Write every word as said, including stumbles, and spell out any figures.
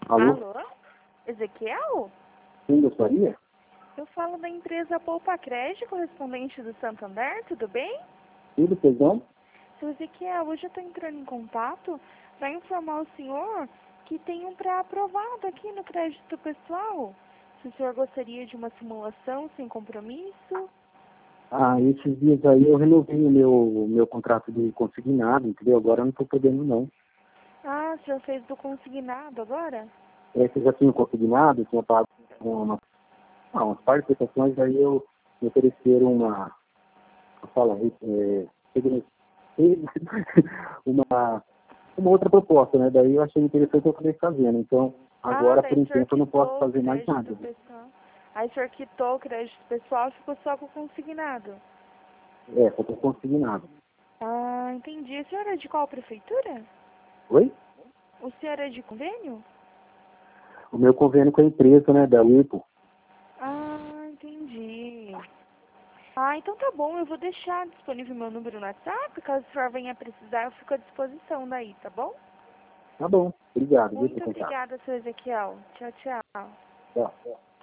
Alô? Alô? Ezequiel? Quem gostaria? Eu falo da empresa Poupa Crédito, correspondente do Santander, tudo bem? Tudo, perdão? Seu Ezequiel, hoje eu estou entrando em contato para informar o senhor que tem um pré-aprovado aqui no crédito pessoal. Se o senhor gostaria de uma simulação sem compromisso? Ah, esses dias aí eu renovei o meu, meu contrato de consignado, entendeu? Agora eu não estou podendo, não. Ah, o senhor fez do consignado agora? É, você já tinha consignado, tinha pago uma, ah, umas par de prestações, aí eu me ofereceram uma, fala, é, uma, uma outra proposta, né? Daí eu achei interessante eu acabei fazendo. Então, Ah, agora, por daí o senhor enquanto, eu não posso quitou o fazer mais nada. crédito pessoal. Aí o senhor quitou o crédito pessoal e ficou só com o consignado. É, só estou consignado. Ah, entendi. O senhor é de qual prefeitura? Oi? O senhor é de convênio? O meu convênio com a empresa, né, da Whirlpool. Ah, entendi. Ah, então tá bom. Eu vou deixar disponível meu número no WhatsApp. Caso o senhor venha precisar, eu fico à disposição daí, tá bom? Tá bom, obrigado, viu, por Muito contar. obrigada, seu Ezequiel. Tchau, tchau. Tchau.